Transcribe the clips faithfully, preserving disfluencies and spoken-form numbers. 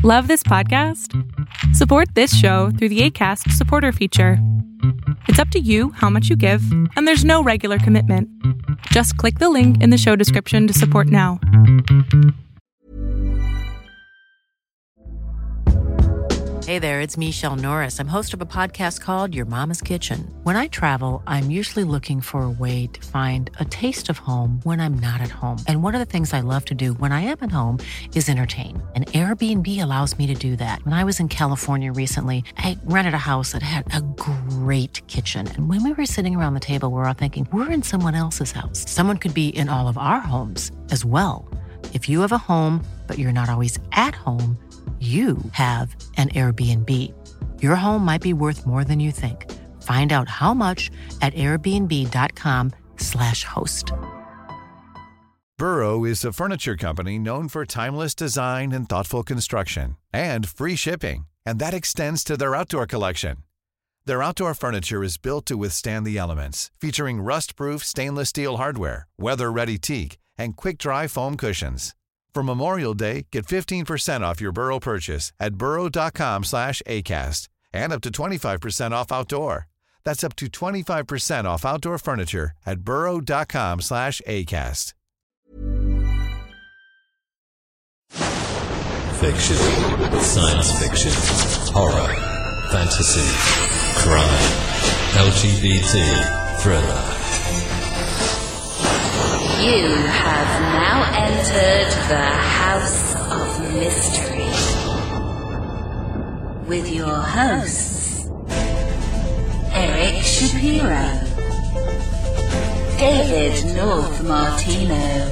Love this podcast? Support this show through the Acast supporter feature. It's up to you how much you give, and there's no regular commitment. Just click the link in the show description to support now. Hey there, it's Michelle Norris. I'm host of a podcast called Your Mama's Kitchen. When I travel, I'm usually looking for a way to find a taste of home when I'm not at home. And one of the things I love to do when I am at home is entertain. And Airbnb allows me to do that. When I was in California recently, I rented a house that had a great kitchen. And when we were sitting around the table, we were all thinking, we're in someone else's house. Someone could be in all of our homes as well. If you have a home, but you're not always at home, you have an Airbnb. Your home might be worth more than you think. Find out how much at airbnb.com slash host. Burrow is a furniture company known for timeless design and thoughtful construction and free shipping, and that extends to their outdoor collection. Their outdoor furniture is built to withstand the elements, featuring rust-proof stainless steel hardware, weather-ready teak, and quick-dry foam cushions. For Memorial Day, get fifteen percent off your Burrow purchase at burrow.com slash ACAST and up to twenty-five percent off outdoor. That's up to twenty-five percent off outdoor furniture at burrow.com slash ACAST. Fiction, science fiction, horror, fantasy, crime, L G B T, thriller. You have now entered the House of Mystery with your hosts, Eric Shapiro, David North Martino,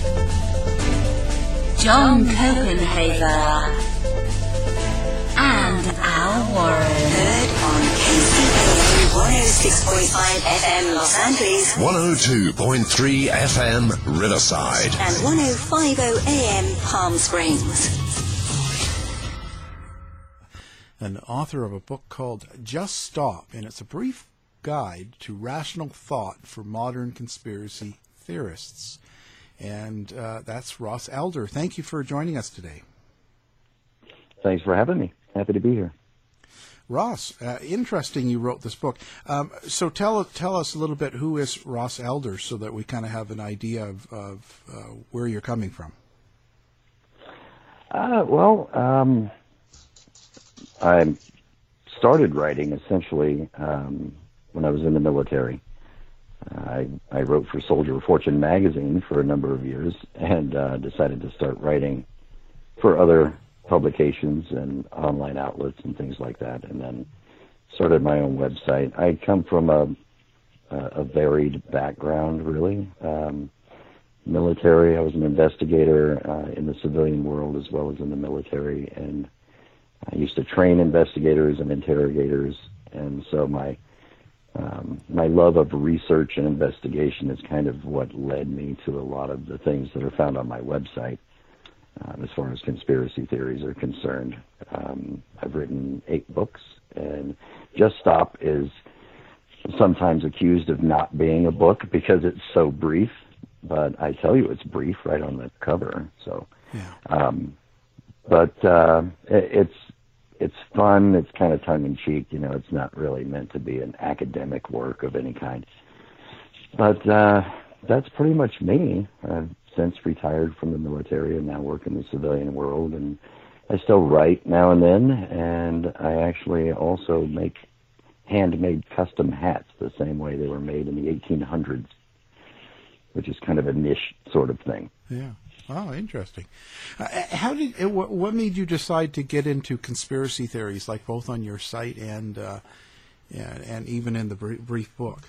John Copenhaver, and Al Warren. Heard on K C A one oh six point five F M Los Angeles, one oh two point three F M Riverside, and one oh five point oh A M Palm Springs. An author of a book called Just Stop, and it's a brief guide to rational thought for modern conspiracy theorists. And uh, that's Ross Elder. Thank you for joining us today. Thanks for having me. Happy to be here. Ross, uh, interesting you wrote this book. Um, so tell tell us a little bit, who is Ross Elder, so that we kind of have an idea of, of uh, where you're coming from. Uh, well, um, I started writing essentially um, when I was in the military. I, I wrote for Soldier of Fortune magazine for a number of years and uh, decided to start writing for other publications and online outlets and things like that, and then started my own website. I come from a, a varied background, really. Um, military, I was an investigator uh, in the civilian world as well as in the military, and I used to train investigators and interrogators, and so my um, my love of research and investigation is kind of what led me to a lot of the things that are found on my website. Um, as far as conspiracy theories are concerned. Um, I've written eight books, and Just Stop is sometimes accused of not being a book because it's so brief, but I tell you it's brief right on the cover. So, yeah. um, but uh, it, it's it's fun. It's kind of tongue-in-cheek. You know, it's not really meant to be an academic work of any kind. But uh, that's pretty much me. I've since retired from the military and now work in the civilian world, and I still write now and then, and I actually also make handmade custom hats the same way they were made in the eighteen hundreds, which is kind of a niche sort of thing. Yeah. Oh, interesting. Uh, how did it, what, what made you decide to get into conspiracy theories, like both on your site and uh, and, and even in the brief, brief book?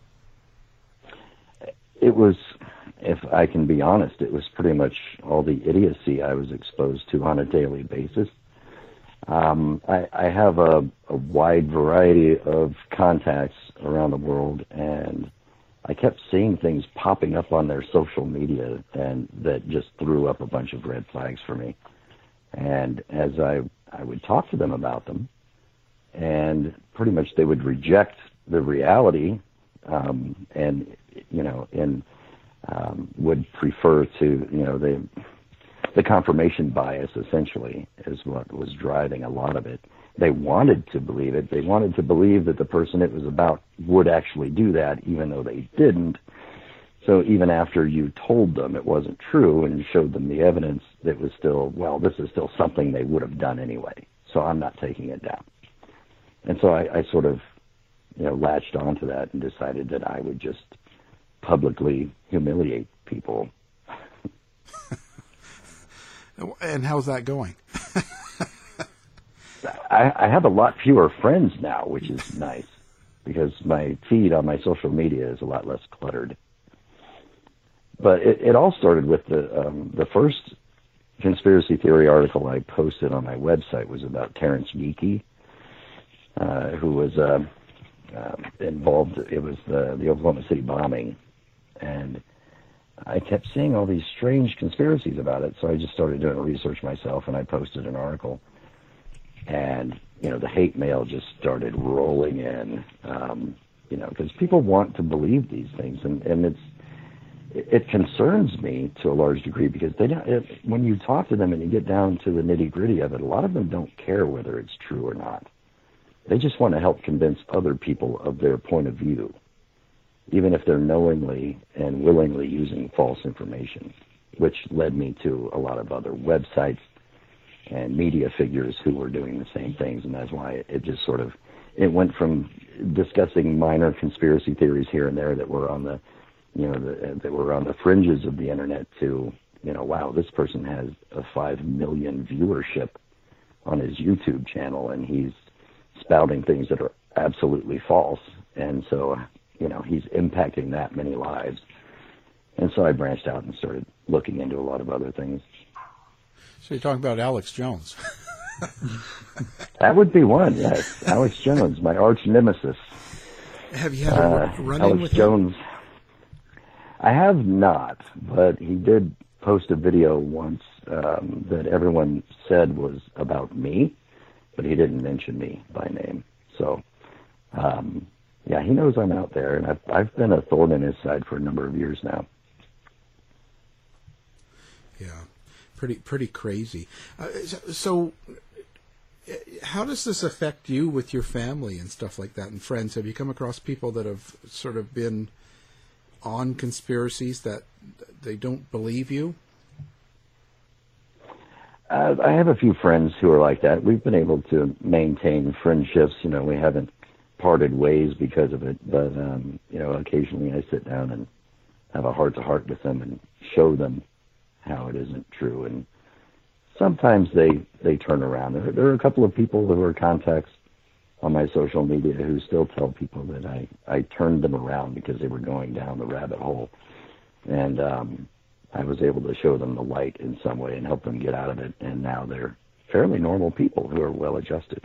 It was, if I can be honest, it was pretty much all the idiocy I was exposed to on a daily basis. Um, I, I have a, a wide variety of contacts around the world, and I kept seeing things popping up on their social media and that just threw up a bunch of red flags for me. And as I, I would talk to them about them, and pretty much they would reject the reality um, and, you know, and um, would prefer to, you know, they the confirmation bias, essentially, is what was driving a lot of it. They wanted to believe it. They wanted to believe that the person it was about would actually do that, even though they didn't. So even after you told them it wasn't true and showed them the evidence, it was still, well, this is still something they would have done anyway, so I'm not taking it down. And so I, I sort of, you know, latched onto that and decided that I would just publicly humiliate people. And how's that going? I, I have a lot fewer friends now, which is nice, because my feed on my social media is a lot less cluttered. But it, it all started with the um, the first conspiracy theory article I posted on my website was about Terrence Geeky, uh, who was uh, uh, involved. It was the, the Oklahoma City bombing, and I kept seeing all these strange conspiracies about it, so I just started doing research myself, and I posted an article. And, you know, the hate mail just started rolling in, um, you know, because people want to believe these things. And, and it's, it concerns me to a large degree because they don't, it, when you talk to them and you get down to the nitty gritty of it, a lot of them don't care whether it's true or not. They just want to help convince other people of their point of view, even if they're knowingly and willingly using false information, which led me to a lot of other websites and media figures who were doing the same things, and that's why it, it just sort of, it went from discussing minor conspiracy theories here and there that were on the, you know, the, that were on the fringes of the internet to, you know, wow, this person has a five million viewership on his YouTube channel, and he's spouting things that are absolutely false, and so, you know, he's impacting that many lives. And so I branched out and started looking into a lot of other things. So you're talking about Alex Jones. That would be one, yes. Alex Jones, my arch nemesis. Have you had a uh, run-in Alex with Jones. him? I have not, but he did post a video once um, that everyone said was about me, but he didn't mention me by name. So, um, yeah, he knows I'm out there, and I've, I've been a thorn in his side for a number of years now. Yeah. Pretty, pretty crazy. Uh, so, how does this affect you with your family and stuff like that and friends? Have you come across people that have sort of been on conspiracies that they don't believe you? Uh, I have a few friends who are like that. We've been able to maintain friendships. You know, we haven't parted ways because of it, but, um, you know, occasionally I sit down and have a heart-to-heart with them and show them how it isn't true, and sometimes they they turn around. There, there are a couple of people who are contacts on my social media who still tell people that I, I turned them around because they were going down the rabbit hole, and um, I was able to show them the light in some way and help them get out of it, and now they're fairly normal people who are well adjusted.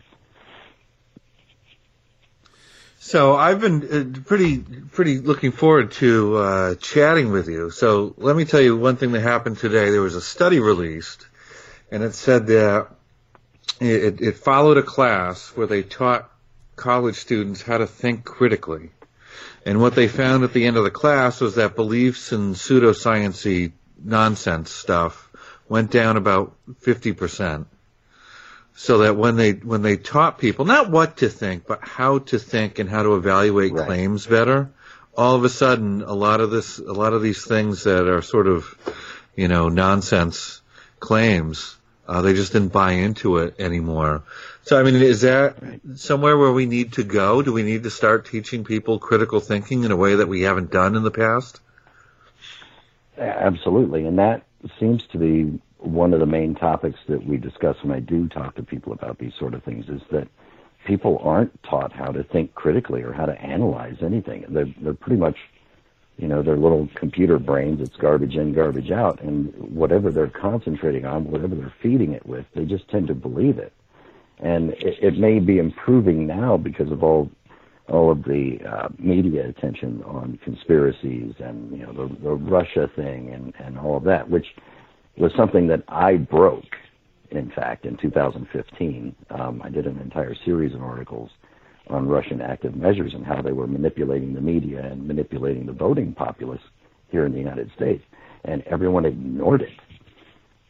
So I've been uh, pretty, pretty looking forward to uh, chatting with you. So let me tell you one thing that happened today. There was a study released, and it said that it, it followed a class where they taught college students how to think critically. And what they found at the end of the class was that beliefs and pseudoscience-y nonsense stuff went down about fifty percent. So that when they when they taught people not what to think, but how to think and how to evaluate right. claims better, all of a sudden a lot of this a lot of these things that are sort of, you know, nonsense claims, uh, they just didn't buy into it anymore. So I mean, is that somewhere where we need to go? Do we need to start teaching people critical thinking in a way that we haven't done in the past? Absolutely, and that seems to be one of the main topics that we discuss when I do talk to people about these sort of things, is that people aren't taught how to think critically or how to analyze anything. They're, they're pretty much, you know, their little computer brains, it's garbage in, garbage out, and whatever they're concentrating on, whatever they're feeding it with, they just tend to believe it. And it, it may be improving now because of all all of the uh, media attention on conspiracies and, you know, the, the Russia thing and, and all of that, which was something that I broke, in fact, in two thousand fifteen. Um, I did an entire series of articles on Russian active measures and how they were manipulating the media and manipulating the voting populace here in the United States, and everyone ignored it.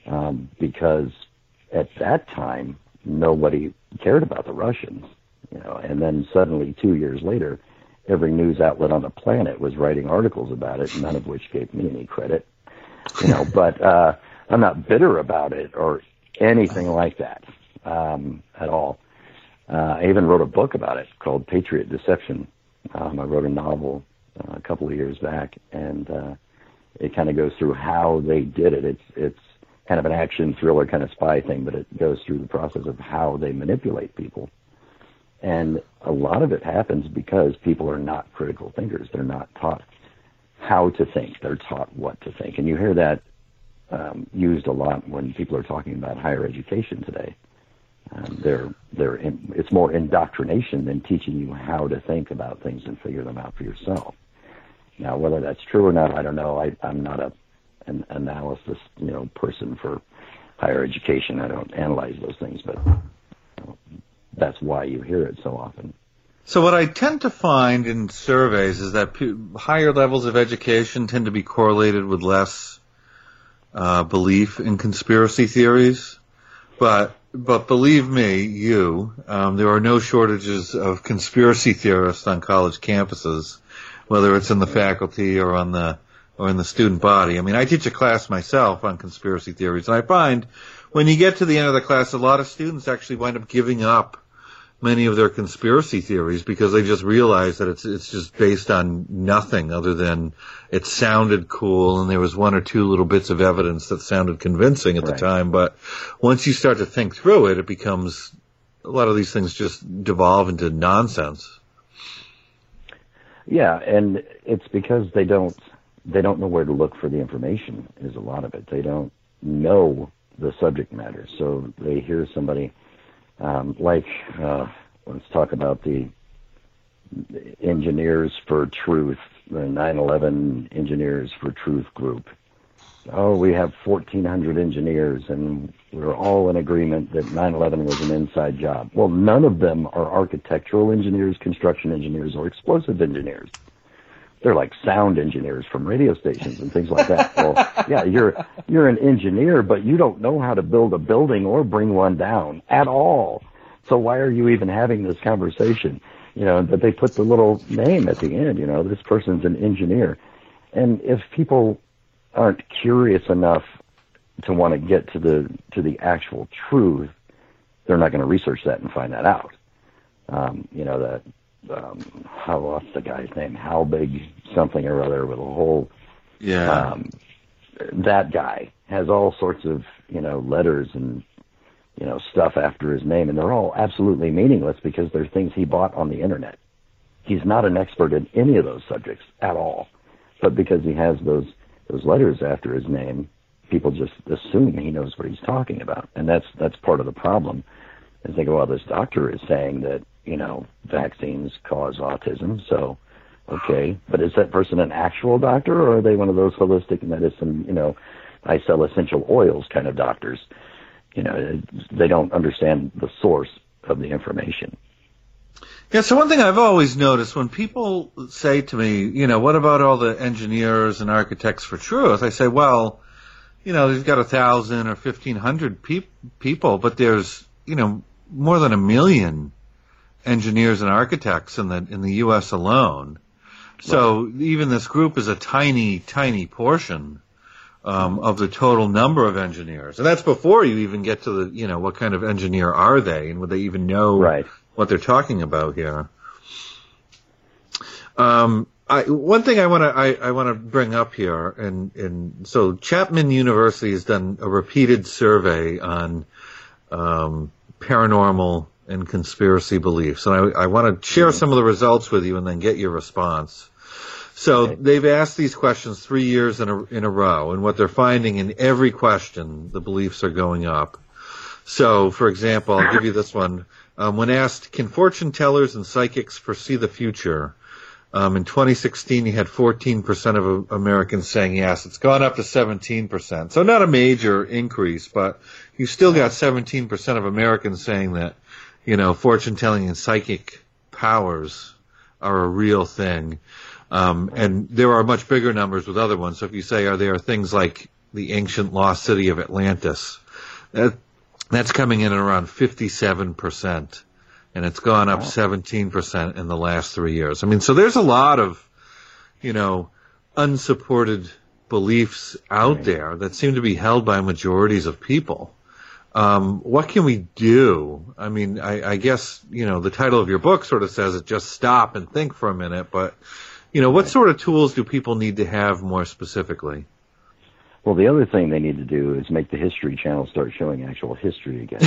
um, because at that time nobody cared about the Russians, you know. And then suddenly, two years later, every news outlet on the planet was writing articles about it, none of which gave me any credit, you know. But uh, I'm not bitter about it or anything like that um, at all. Uh, I even wrote a book about it called Patriot Deception. Um, I wrote a novel uh, a couple of years back, and uh, it kind of goes through how they did it. It's it's kind of an action thriller kind of spy thing, but it goes through the process of how they manipulate people. And a lot of it happens because people are not critical thinkers. They're not taught how to think. They're taught what to think. And you hear that um, used a lot when people are talking about higher education today. Um, they're, they're in, it's more indoctrination than teaching you how to think about things and figure them out for yourself. Now, whether that's true or not, I don't know. I, I'm not a, an analysis, you know, person for higher education. I don't analyze those things, but you know, that's why you hear it so often. So what I tend to find in surveys is that p- higher levels of education tend to be correlated with less uh, belief in conspiracy theories. But but believe me, you, um, there are no shortages of conspiracy theorists on college campuses, whether it's in the faculty or on the or in the student body. I mean, I teach a class myself on conspiracy theories, and I find when you get to the end of the class, a lot of students actually wind up giving up many of their conspiracy theories because they just realize that it's it's just based on nothing other than it sounded cool and there was one or two little bits of evidence that sounded convincing at right. the time. But once you start to think through it, it becomes, a lot of these things just devolve into nonsense. Yeah, and it's because they don't they don't know where to look for the information is a lot of it. They don't know the subject matter. So they hear somebody Um, like, uh, let's talk about the Engineers for Truth, the nine eleven Engineers for Truth group. Oh, we have fourteen hundred engineers, and we're all in agreement that nine eleven was an inside job. Well, none of them are architectural engineers, construction engineers, or explosive engineers. They're like sound engineers from radio stations and things like that. Well, yeah, you're you're an engineer, but you don't know how to build a building or bring one down at all. So why are you even having this conversation? You know, but they put the little name at the end, you know, this person's an engineer. And if people aren't curious enough to want to get to the to the actual truth, they're not going to research that and find that out. Um, you know, that Um, how what's the guy's name? How big something or other with a whole. Yeah. Um, that guy has all sorts of you know letters and you know stuff after his name, and they're all absolutely meaningless because they're things he bought on the internet. He's not an expert in any of those subjects at all, but because he has those those letters after his name, people just assume he knows what he's talking about, and that's that's part of the problem. And think, well, this doctor is saying that. You know, vaccines cause autism, so, okay. But is that person an actual doctor, or are they one of those holistic medicine, you know, I sell essential oils kind of doctors? You know, they don't understand the source of the information. Yeah, so one thing I've always noticed when people say to me, you know, what about all the engineers and architects for truth? I say, well, you know, they've got a thousand or fifteen hundred pe- people, but there's, you know, more than a million engineers and architects in the in the U S alone. So right. Even this group is a tiny, tiny portion um, of the total number of engineers, and that's before you even get to the, you know, what kind of engineer are they, and would they even know right. what they're talking about here? Um, I, one thing I want to I, I want to bring up here, and and so Chapman University has done a repeated survey on um, paranormal and conspiracy beliefs. And I, I want to share some of the results with you and then get your response. So okay. They've asked these questions three years in a, in a row, and what they're finding in every question, the beliefs are going up. So, for example, I'll give you this one. Um, when asked, can fortune tellers and psychics foresee the future? Um, in twenty sixteen, you had fourteen percent of Americans saying yes. It's gone up to seventeen percent. So not a major increase, but you still got seventeen percent of Americans saying that, you know, fortune telling and psychic powers are a real thing. Um, and there are much bigger numbers with other ones. So if you say, are there things like the ancient lost city of Atlantis. That, that's coming in at around fifty-seven percent, and it's gone up wow. seventeen percent in the last three years. I mean, so there's a lot of, you know, unsupported beliefs out right. there that seem to be held by majorities of people. Um, what can we do? I mean, I, I guess, you know, the title of your book sort of says it, just stop and think for a minute, but, you know, what sort of tools do people need to have more specifically? Well, the other thing they need to do is make the History Channel start showing actual history again.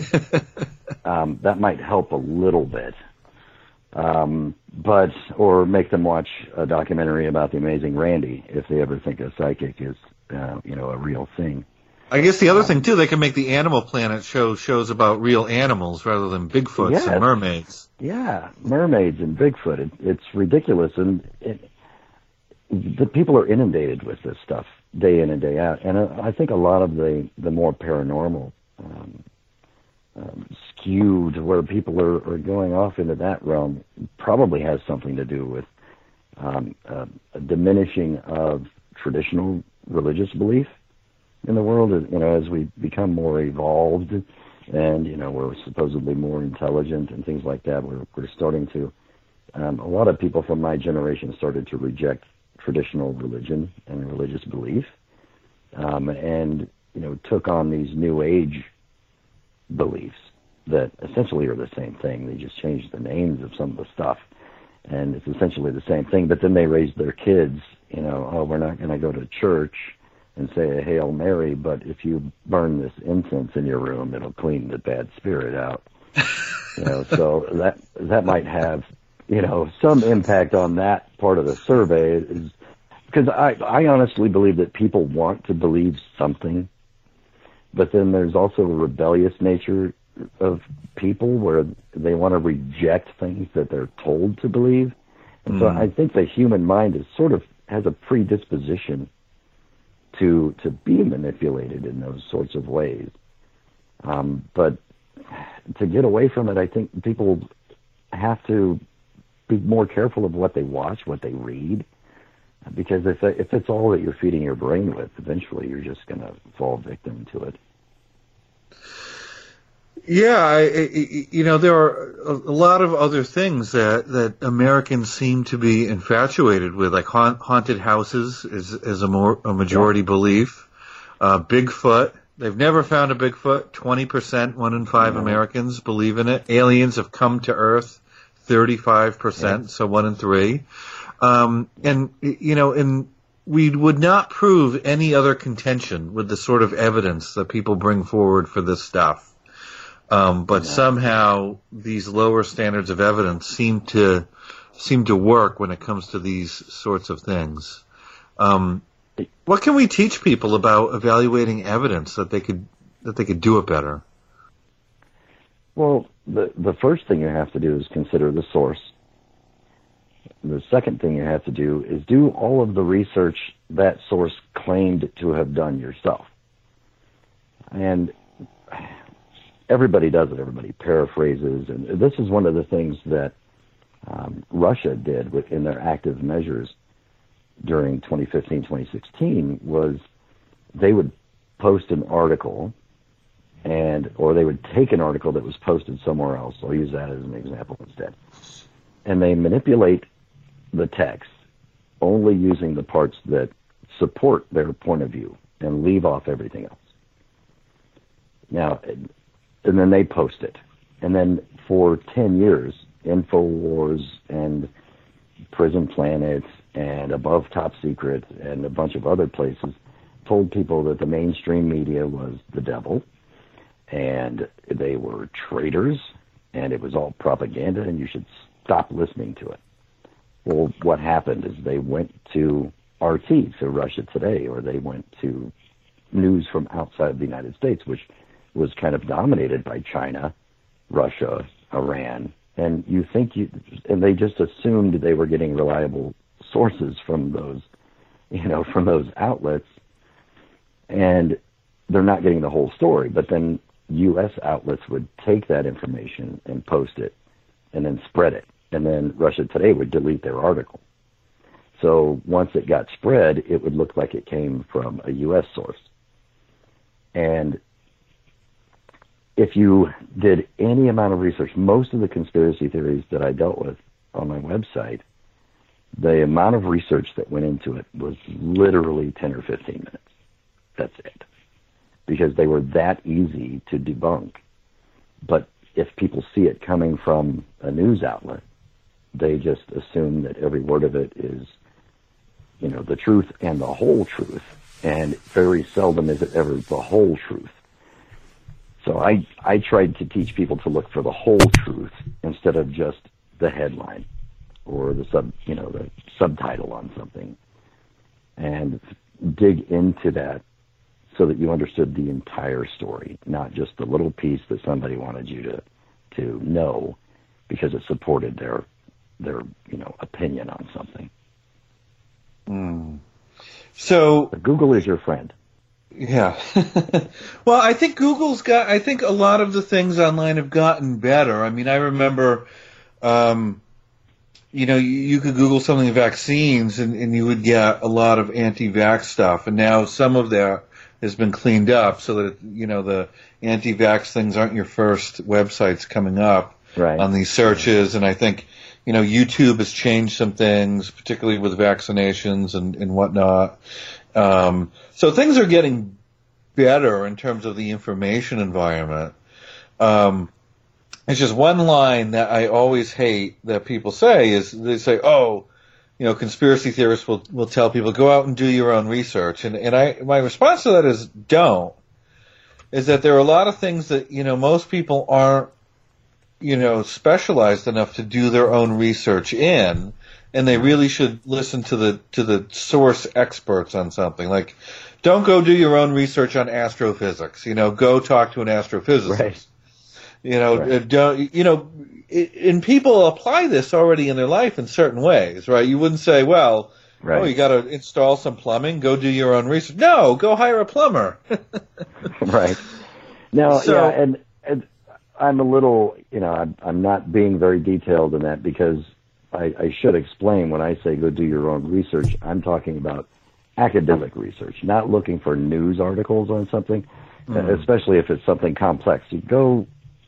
um, that might help a little bit. Um, but, or make them watch a documentary about the amazing Randy if they ever think a psychic is, uh, you know, a real thing. I guess the other thing, too, they can make the Animal Planet show shows about real animals rather than Bigfoots yes. and mermaids. Yeah, mermaids and Bigfoot. It, it's ridiculous. And it, the people are inundated with this stuff day in and day out. And uh, I think a lot of the, the more paranormal um, um, skewed, where people are, are going off into that realm, probably has something to do with um, uh, a diminishing of traditional religious belief in the world. You know, as we become more evolved and, you know, we're supposedly more intelligent and things like that, we're, we're starting to, um, a lot of people from my generation started to reject traditional religion and religious belief, um, and, you know, took on these new age beliefs that essentially are the same thing. They just changed the names of some of the stuff, and it's essentially the same thing. But then they raised their kids, you know, oh, we're not going to go to church and say a Hail Mary, but if you burn this incense in your room, it'll clean the bad spirit out. You know, so that that might have, you know, some impact on that part of the survey, is because I, I honestly believe that people want to believe something, but then there's also a rebellious nature of people where they want to reject things that they're told to believe. And mm. so I think the human mind is sort of has a predisposition to to be manipulated in those sorts of ways. Um, but to get away from it, I think people have to be more careful of what they watch, what they read, because if if it's all that you're feeding your brain with, eventually you're just going to fall victim to it. Yeah, I, I, you know, there are a lot of other things that, that Americans seem to be infatuated with, like haunt, haunted houses is, is a, more, a majority yeah. belief. Uh, Bigfoot, they've never found a Bigfoot. twenty percent, one in five yeah. Americans believe in it. Aliens have come to Earth, thirty-five percent, yeah. so one in three. Um, and, you know, and we would not prove any other contention with the sort of evidence that people bring forward for this stuff. Um, but yeah. somehow these lower standards of evidence seem to seem to work when it comes to these sorts of things. Um, what can we teach people about evaluating evidence that they could that they could do it better? Well, the the first thing you have to do is consider the source. The second thing you have to do is do all of the research that source claimed to have done yourself. And everybody does it. Everybody paraphrases. And this is one of the things that um, Russia did within their active measures during twenty fifteen, twenty sixteen, was they would post an article and, or they would take an article that was posted somewhere else. I'll use that as an example instead. And they manipulate the text only using the parts that support their point of view and leave off everything else. Now, and then they post it. And then for ten years, InfoWars and Prison Planet and Above Top Secret and a bunch of other places told people that the mainstream media was the devil and they were traitors and it was all propaganda and you should stop listening to it. Well, what happened is they went to R T, to Russia Today, or they went to news from outside the United States, which was kind of dominated by China, Russia, Iran, and you think you, and they just assumed they were getting reliable sources from those, you know, from those outlets, and they're not getting the whole story. But then U S outlets would take that information and post it, and then spread it, and then Russia Today would delete their article. So once it got spread, it would look like it came from a U S source. And if you did any amount of research, most of the conspiracy theories that I dealt with on my website, the amount of research that went into it was literally ten or fifteen minutes. That's it. Because they were that easy to debunk. But if people see it coming from a news outlet, they just assume that every word of it is, you know, the truth and the whole truth. And very seldom is it ever the whole truth. So I, I tried to teach people to look for the whole truth instead of just the headline or the sub, you know, the subtitle on something, and dig into that so that you understood the entire story, not just the little piece that somebody wanted you to, to know because it supported their, their, you know, opinion on something. Mm. So but Google is your friend. Yeah. Well, I think Google's got, I think a lot of the things online have gotten better. I mean, I remember, um, you know, you, you could Google something vaccines and, and you would get a lot of anti-vax stuff. And now some of that has been cleaned up so that, you know, the anti-vax things aren't your first websites coming up right. on these searches. And I think, you know, YouTube has changed some things, particularly with vaccinations and, and whatnot. Um, so things are getting better in terms of the information environment. Um, it's just one line that I always hate that people say is they say, oh, you know, conspiracy theorists will, will tell people, go out and do your own research. And, and I, my response to that is don't, is that there are a lot of things that, you know, most people aren't, you know, specialized enough to do their own research in. And they really should listen to the to the source experts on something. Like, don't go do your own research on astrophysics. You know, go talk to an astrophysicist. Right. You know, right. don't you know? It, and people apply this already in their life in certain ways, right? You wouldn't say, well, right. oh, you got to install some plumbing. Go do your own research. No, go hire a plumber. Right. Now, so, yeah, and, and I'm a little, you know, I'm, I'm not being very detailed in that because. I, I should explain when I say go do your own research, I'm talking about academic research, not looking for news articles on something, mm. especially if it's something complex. You go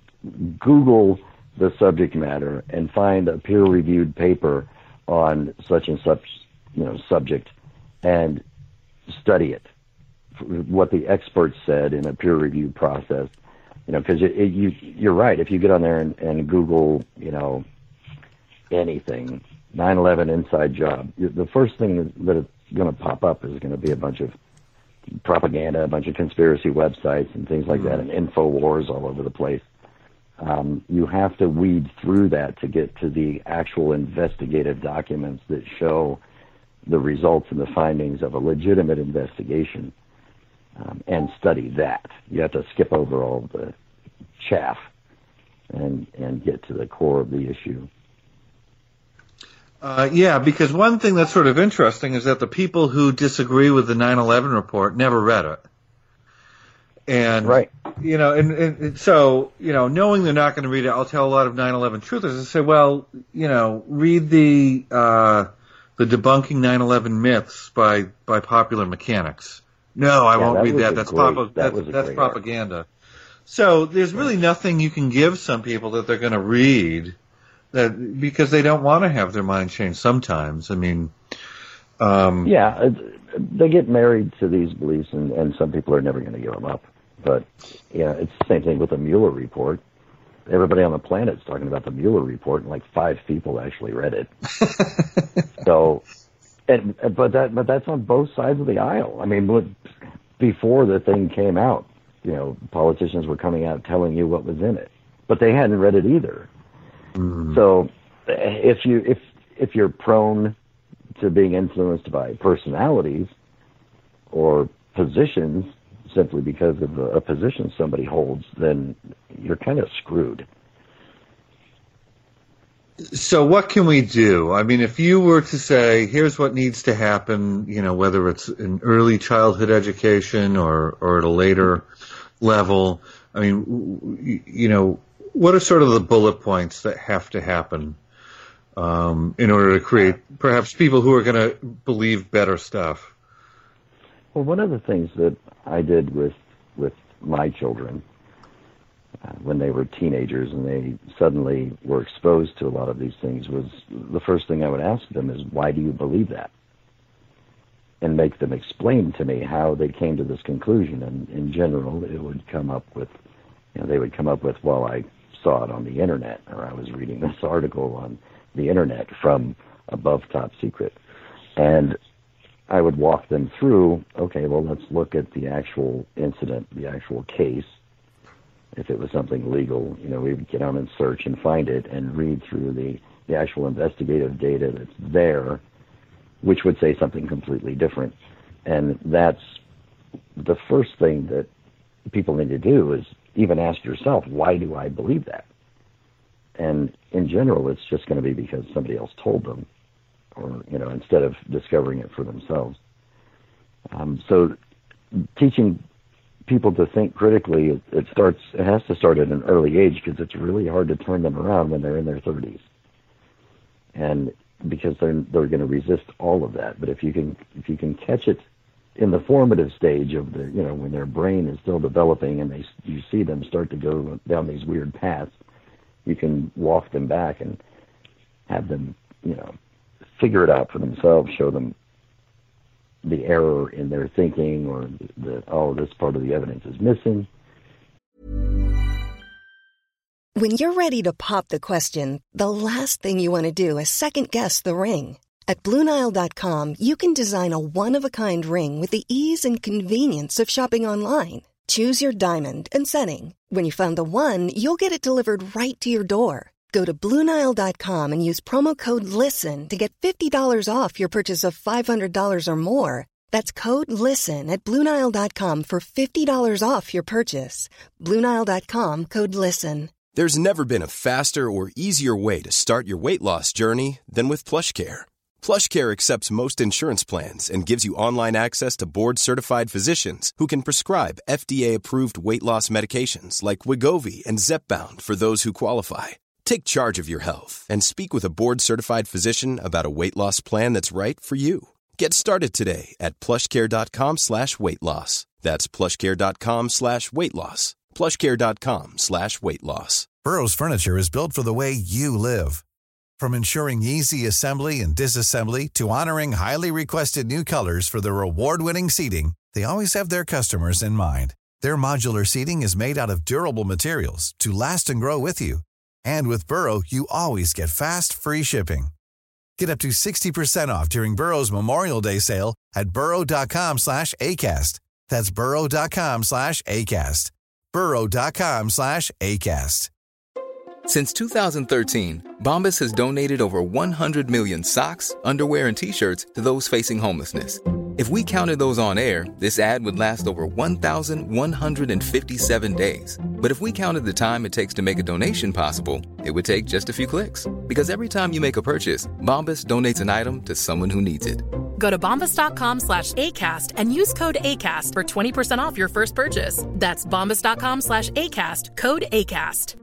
Google the subject matter and find a peer-reviewed paper on such and such, you know, subject and study it, what the experts said in a peer-reviewed process. You know, because you, you, you're right. If you get on there and, and Google, you know, anything, nine eleven inside job, the first thing that it's going to pop up is going to be a bunch of propaganda, a bunch of conspiracy websites and things like mm-hmm. that, and InfoWars all over the place. Um, you have to weed through that to get to the actual investigative documents that show the results and the findings of a legitimate investigation, um, and study that. You have to skip over all the chaff and and get to the core of the issue. Uh, yeah, because one thing that's sort of interesting is that the people who disagree with the nine eleven report never read it. And, right. you know, and, and so, you know, knowing they're not going to read it, I'll tell a lot of nine eleven truthers and say, well, you know, read the, uh, the Debunking nine eleven Myths by, by Popular Mechanics. No, I yeah, won't that read that. That's, great, pop- that that's, that's propaganda. Art. So there's really nothing you can give some people that they're going to read. That, because they don't want to have their mind changed sometimes. I mean, um, yeah, they get married to these beliefs, and, and some people are never going to give them up. But yeah, it's the same thing with the Mueller report. Everybody on the planet's talking about the Mueller report, and like five people actually read it. So, and but that but that's on both sides of the aisle. I mean, before the thing came out, you know, politicians were coming out telling you what was in it, but they hadn't read it either. Mm. So if you if if you're prone to being influenced by personalities or positions simply because of a, a position somebody holds, then you're kind of screwed. So what can we do? I mean, if you were to say, here's what needs to happen, you know, whether it's in early childhood education or, or at a later level, I mean, you know, what are sort of the bullet points that have to happen um, in order to create perhaps people who are going to believe better stuff? Well, one of the things that I did with with my children uh, when they were teenagers and they suddenly were exposed to a lot of these things was the first thing I would ask them is, why do you believe that? And make them explain to me how they came to this conclusion. And in general, it would come up with, you know, they would come up with, well, I saw it on the internet, or I was reading this article on the internet from Above Top Secret. And I would walk them through, okay, well, let's look at the actual incident, the actual case. If it was something legal, you know, we would get on and search and find it and read through the, the actual investigative data that's there, which would say something completely different. And that's the first thing that people need to do is even ask yourself, why do I believe that? And in general, it's just going to be because somebody else told them, or, you know, instead of discovering it for themselves. Um, so teaching people to think critically, it, it starts, it has to start at an early age because it's really hard to turn them around when they're in their thirties. And because they're they're going to resist all of that. But if you can if you can catch it in the formative stage of the, you know, when their brain is still developing and they you see them start to go down these weird paths, you can walk them back and have them, you know, figure it out for themselves, show them the error in their thinking or the, oh, this part of the evidence is missing. When you're ready to pop the question, the last thing you want to do is second-guess the ring. At Blue Nile dot com, you can design a one-of-a-kind ring with the ease and convenience of shopping online. Choose your diamond and setting. When you find the one, you'll get it delivered right to your door. Go to Blue Nile dot com and use promo code LISTEN to get fifty dollars off your purchase of five hundred dollars or more. That's code LISTEN at Blue Nile dot com for fifty dollars off your purchase. Blue Nile dot com, code LISTEN. There's never been a faster or easier way to start your weight loss journey than with PlushCare. PlushCare accepts most insurance plans and gives you online access to board-certified physicians who can prescribe F D A-approved weight loss medications like Wegovy and Zepbound for those who qualify. Take charge of your health and speak with a board-certified physician about a weight loss plan that's right for you. Get started today at plushcare.com slash weight loss. That's plushcare.com slash weight loss. plushcare.com slash weight loss. Burrow's furniture is built for the way you live. From ensuring easy assembly and disassembly to honoring highly requested new colors for their award-winning seating, they always have their customers in mind. Their modular seating is made out of durable materials to last and grow with you. And with Burrow, you always get fast, free shipping. Get up to sixty percent off during Burrow's Memorial Day sale at burrow.com slash ACAST. That's burrow.com slash ACAST. burrow.com slash ACAST. Since two thousand thirteen, Bombas has donated over one hundred million socks, underwear, and T-shirts to those facing homelessness. If we counted those on air, this ad would last over one thousand one hundred fifty-seven days. But if we counted the time it takes to make a donation possible, it would take just a few clicks. Because every time you make a purchase, Bombas donates an item to someone who needs it. Go to bombas.com slash ACAST and use code ACAST for twenty percent off your first purchase. That's bombas.com slash ACAST, code ACAST.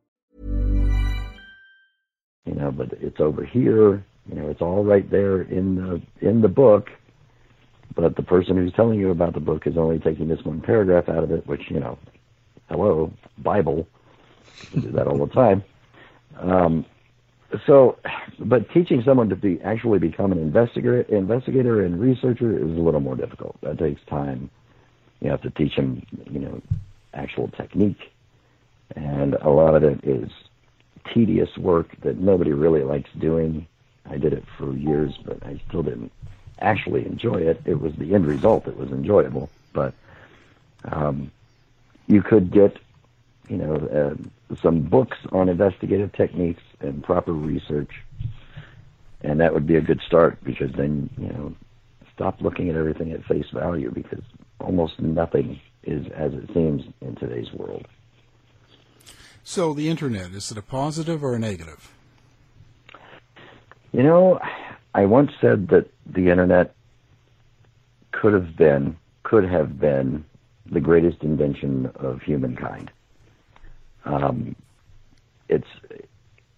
You know, but it's over here, you know, it's all right there in the in the book, but the person who's telling you about the book is only taking this one paragraph out of it, which, you know, hello, Bible, we do that all the time. Um, so, but teaching someone to be actually become an investigator, investigator and researcher is a little more difficult. That takes time. You have to teach them, you know, actual technique, and a lot of it is tedious work that nobody really likes doing. I did it for years, but I still didn't actually enjoy it. It was the end result that was enjoyable, but um, you could get, you know, uh, some books on investigative techniques and proper research, and that would be a good start, because then, you know, stop looking at everything at face value, because almost nothing is as it seems in today's world. So the internet, is it a positive or a negative? You know, I once said that the internet could have been, could have been the greatest invention of humankind. Um, it's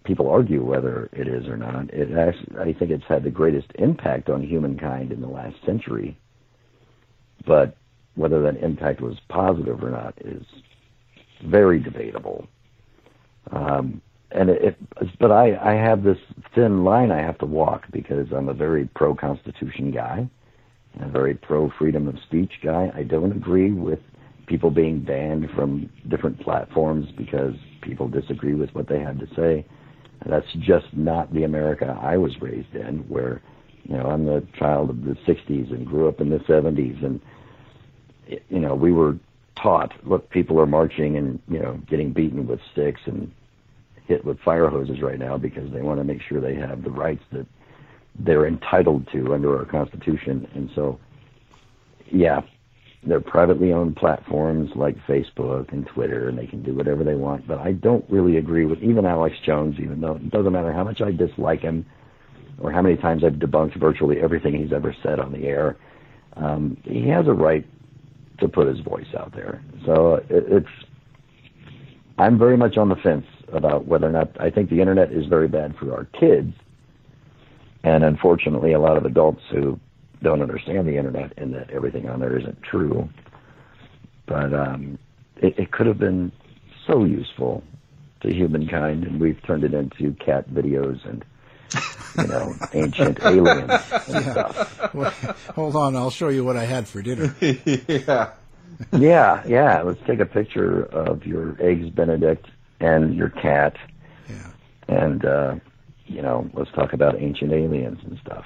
people argue whether it is or not. It actually, I think it's had the greatest impact on humankind in the last century. But whether that impact was positive or not is very debatable. Um, and it, it, but I, I have this thin line I have to walk because I'm a very pro-Constitution guy, and a very pro-freedom of speech guy. I don't agree with people being banned from different platforms because people disagree with what they have to say. That's just not the America I was raised in, where, you know, I'm the child of the sixties and grew up in the seventies, and, you know, we were taught, look, people are marching and, you know, getting beaten with sticks and hit with fire hoses right now because they want to make sure they have the rights that they're entitled to under our Constitution. And so, yeah, they're privately owned platforms like Facebook and Twitter, and they can do whatever they want. But I don't really agree with even Alex Jones, even though it doesn't matter how much I dislike him or how many times I've debunked virtually everything he's ever said on the air. Um, he has a right to put his voice out there. So it, it's, I'm very much on the fence about whether or not, I think the internet is very bad for our kids. And unfortunately, a lot of adults who don't understand the internet and that everything on there isn't true. But um, it, it could have been so useful to humankind, and we've turned it into cat videos and, you know, ancient aliens and Yeah. stuff. Well, hold on, I'll show you what I had for dinner. yeah. Yeah, yeah. Let's take a picture of your eggs Benedict and your cat. Yeah. And, uh, you know, let's talk about ancient aliens and stuff.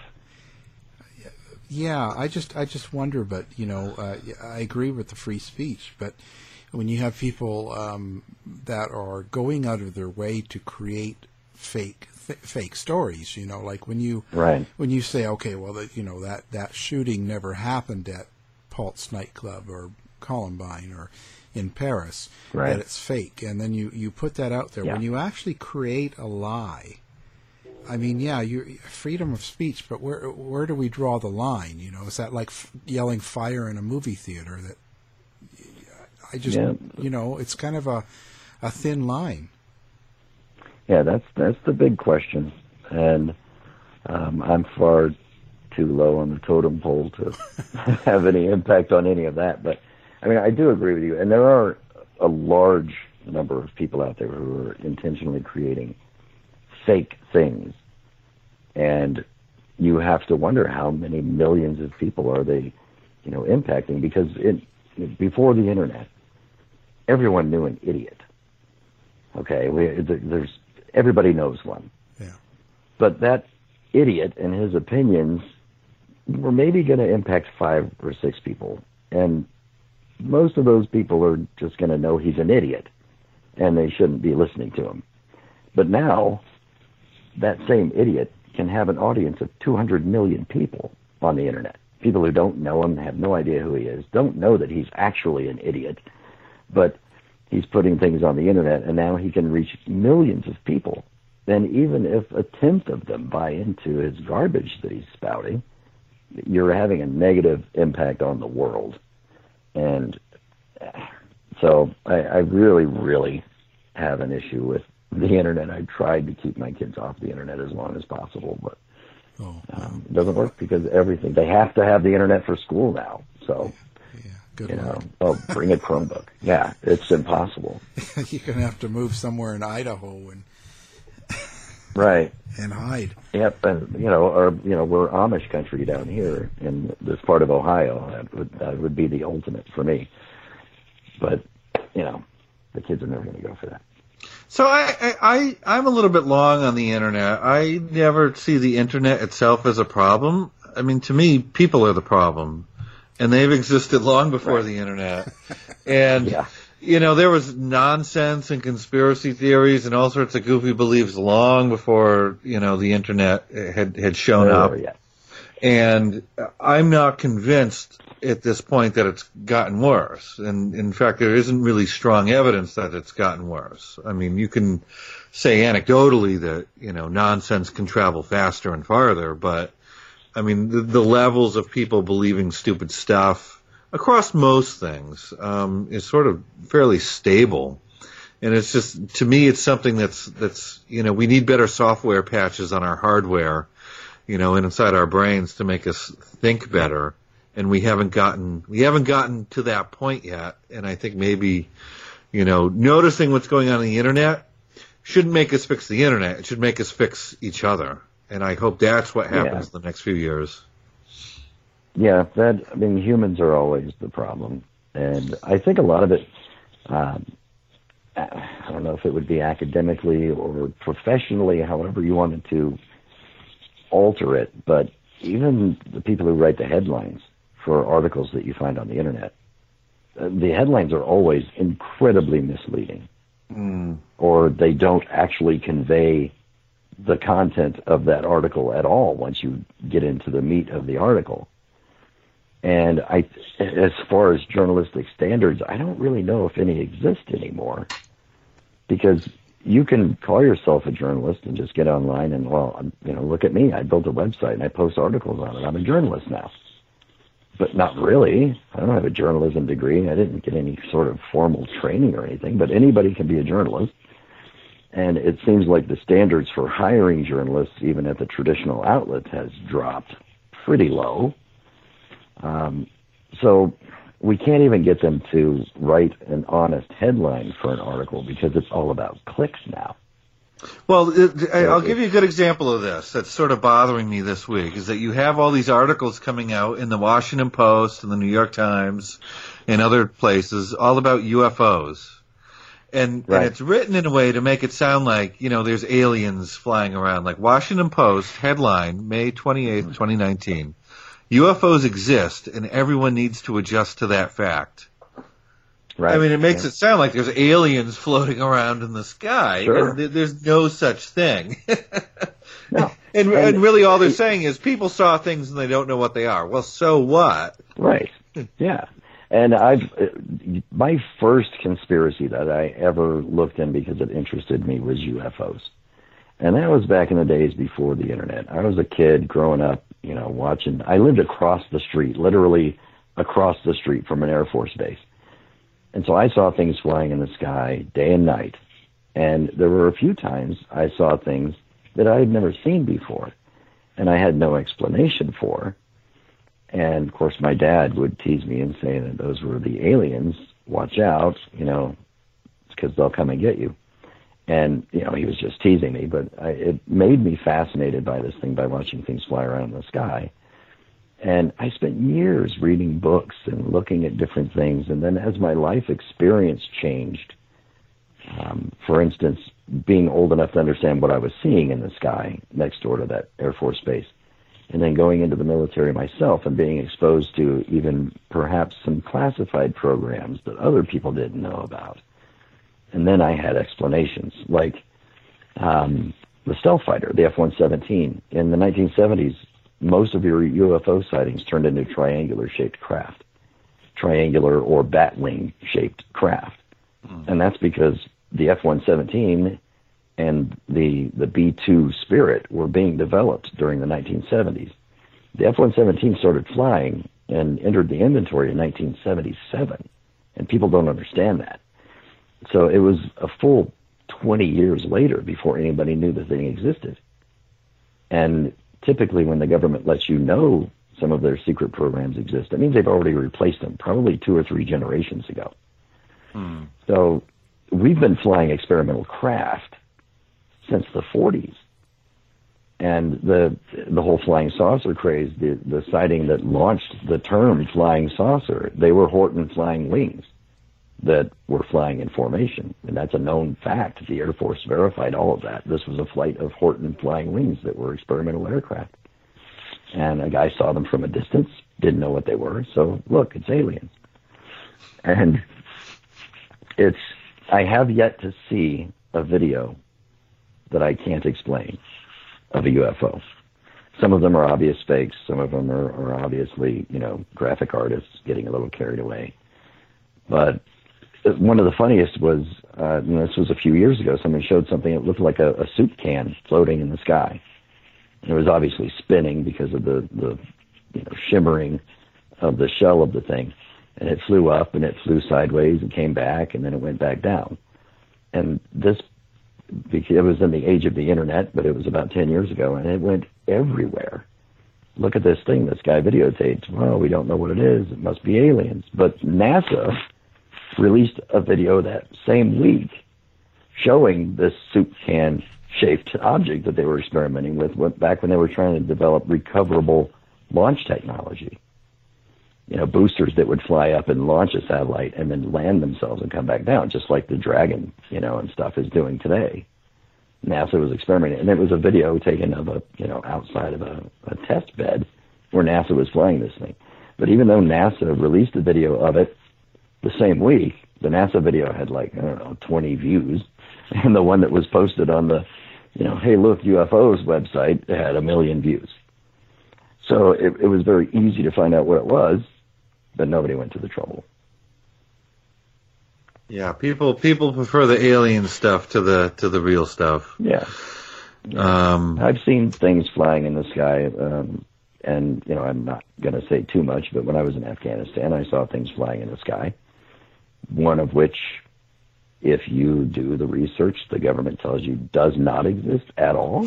Yeah, I just I just wonder, but, you know, uh, I agree with the free speech, but when you have people um, that are going out of their way to create fake th- fake stories, you know, like when you right. when you say, okay, well, that, you know, that, that shooting never happened at Pulse nightclub or Columbine or in Paris, right. that it's fake, and then you, you put that out there. Yeah. When you actually create a lie, I mean, yeah, you freedom of speech, but where where do we draw the line? You know, is that like f- yelling fire in a movie theater? That I just, Yeah. you know, it's kind of a a thin line. Yeah, that's that's the big question, and um, I'm far too low on the totem pole to have any impact on any of that. But I mean, I do agree with you, and there are a large number of people out there who are intentionally creating fake things, and you have to wonder how many millions of people are they, you know, impacting, because it, before the internet, everyone knew an idiot. Okay, we, there's everybody knows one. Yeah. But that idiot and his opinions were maybe going to impact five or six people, and most of those people are just going to know he's an idiot, and they shouldn't be listening to him. But now, that same idiot can have an audience of two hundred million people on the internet. People who don't know him, have no idea who he is, don't know that he's actually an idiot, but he's putting things on the internet, and now he can reach millions of people. And even if a tenth of them buy into his garbage that he's spouting, you're having a negative impact on the world. And so I, I really, really have an issue with the internet. I tried to keep my kids off the internet as long as possible, but oh, um, it doesn't work because everything, they have to have the internet for school now. So, yeah, good you luck. know, oh, bring a Chromebook. Yeah, it's impossible. You're going to have to move somewhere in Idaho and Right. and hide. Yep, and you know, or you know, we're Amish country down here in this part of Ohio. That would that would be the ultimate for me. But you know, the kids are never going to go for that. So I, I, I, I'm a little bit long on the internet. I never see the internet itself as a problem. I mean, to me, people are the problem, and they've existed long before right. the internet. And yeah. you know, there was nonsense and conspiracy theories and all sorts of goofy beliefs long before, you know, the internet had, had shown oh, up. Yeah. And I'm not convinced at this point that it's gotten worse. And in fact, there isn't really strong evidence that it's gotten worse. I mean, you can say anecdotally that, you know, nonsense can travel faster and farther, but I mean, the, the levels of people believing stupid stuff across most things um, is sort of fairly stable. And it's just, to me, it's something that's, that's, you know, we need better software patches on our hardware, you know, inside our brains to make us think better. And we haven't gotten, we haven't gotten to that point yet. And I think maybe, you know, noticing what's going on on the internet shouldn't make us fix the internet. It should make us fix each other. And I hope that's what happens yeah. in the next few years. Yeah, that, I mean, humans are always the problem. And I think a lot of it, um, I don't know if it would be academically or professionally, however you wanted to alter it, but even the people who write the headlines for articles that you find on the internet, uh, the headlines are always incredibly misleading, mm. or they don't actually convey the content of that article at all once you get into the meat of the article. And I, as far as journalistic standards, I don't really know if any exist anymore, because you can call yourself a journalist and just get online and, well, you know, look at me. I built a website and I post articles on it. I'm a journalist now. But not really. I don't have a journalism degree. I didn't get any sort of formal training or anything, but anybody can be a journalist. And it seems like the standards for hiring journalists, even at the traditional outlets, has dropped pretty low. Um, so we can't even get them to write an honest headline for an article because it's all about clicks now. Well, it, I'll give you a good example of this that's sort of bothering me this week, is that you have all these articles coming out in the Washington Post and the New York Times and other places all about U F Os. And, right. and it's written in a way to make it sound like, you know, there's aliens flying around. Like Washington Post headline, May twenty-eighth, twenty nineteen. U F Os exist, and everyone needs to adjust to that fact. Right. I mean, it makes yeah. it sound like there's aliens floating around in the sky, sure. and th- there's no such thing. no. and, and, and really all they're it, saying is people saw things and they don't know what they are. Well, so what? Right. Yeah. And I've my first conspiracy that I ever looked in because it interested me was U F Os. And that was back in the days before the internet. I was a kid growing up, you know, watching. I lived across the street, literally across the street from an Air Force base. And so I saw things flying in the sky day and night. And there were a few times I saw things that I had never seen before, and I had no explanation for. And, of course, my dad would tease me and say that those were the aliens. Watch out, you know, because they'll come and get you. And, you know, he was just teasing me, but I, it made me fascinated by this thing by watching things fly around in the sky. And I spent years reading books and looking at different things. And then as my life experience changed, um, for instance, being old enough to understand what I was seeing in the sky next door to that Air Force base, and then going into the military myself and being exposed to even perhaps some classified programs that other people didn't know about. And then I had explanations, like um, the stealth fighter, the F one seventeen. In the nineteen seventies, most of your U F O sightings turned into triangular-shaped craft, triangular or bat-wing-shaped craft. Mm. And that's because the F one seventeen and the the B two Spirit were being developed during the nineteen seventies. The F one seventeen started flying and entered the inventory in nineteen seventy-seven, and people don't understand that. So it was a full twenty years later before anybody knew the thing existed. And typically when the government lets you know some of their secret programs exist, that means they've already replaced them, probably two or three generations ago. Hmm. So we've been flying experimental craft since the forties. And the the whole flying saucer craze, the, the sighting that launched the term flying saucer, they were Horton flying wings that were flying in formation. And that's a known fact. The Air Force verified all of that. This was a flight of Horton flying wings that were experimental aircraft. And a guy saw them from a distance, didn't know what they were, so look, it's aliens. And it's, I have yet to see a video that I can't explain of a U F O. Some of them are obvious fakes. Some of them are, are obviously, you know, graphic artists getting a little carried away. But one of the funniest was, uh, and this was a few years ago, someone showed something that looked like a, a soup can floating in the sky. And it was obviously spinning because of the, the you know, shimmering of the shell of the thing. And it flew up and it flew sideways and came back and then it went back down. and this, it was in the age of the internet, but it was about ten years ago, and it went everywhere. Look at this thing this guy videotaped. Well, we don't know what it is. It must be aliens. But NASA released a video that same week showing this soup can-shaped object that they were experimenting with back when they were trying to develop recoverable launch technology. You know, boosters that would fly up and launch a satellite and then land themselves and come back down, just like the Dragon, you know, and stuff is doing today. NASA was experimenting, and it was a video taken of a, you know, outside of a, a test bed where NASA was flying this thing. But even though NASA released a video of it the same week, the NASA video had like, I don't know, twenty views, and the one that was posted on the, you know, Hey Look U F Os website had a million views. So it, it was very easy to find out what it was, but nobody went to the trouble. Yeah, people people prefer the alien stuff to the to the real stuff. Yeah. Um, I've seen things flying in the sky, um, and you know, I'm not going to say too much, but when I was in Afghanistan, I saw things flying in the sky. One of which, if you do the research, the government tells you does not exist at all.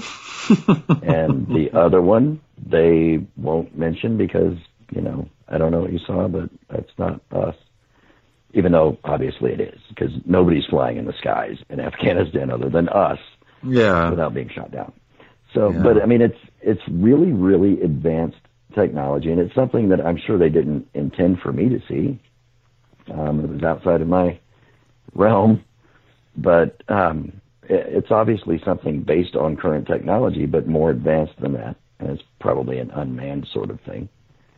And the other one, they won't mention because, you know, I don't know what you saw, but that's not us. Even though, obviously, it is, because nobody's flying in the skies in Afghanistan other than us, yeah, without being shot down. So, yeah. But, I mean, it's it's really, really advanced technology, and it's something that I'm sure they didn't intend for me to see. Um, it was outside of my realm, but um, it, it's obviously something based on current technology, but more advanced than that, and it's probably an unmanned sort of thing.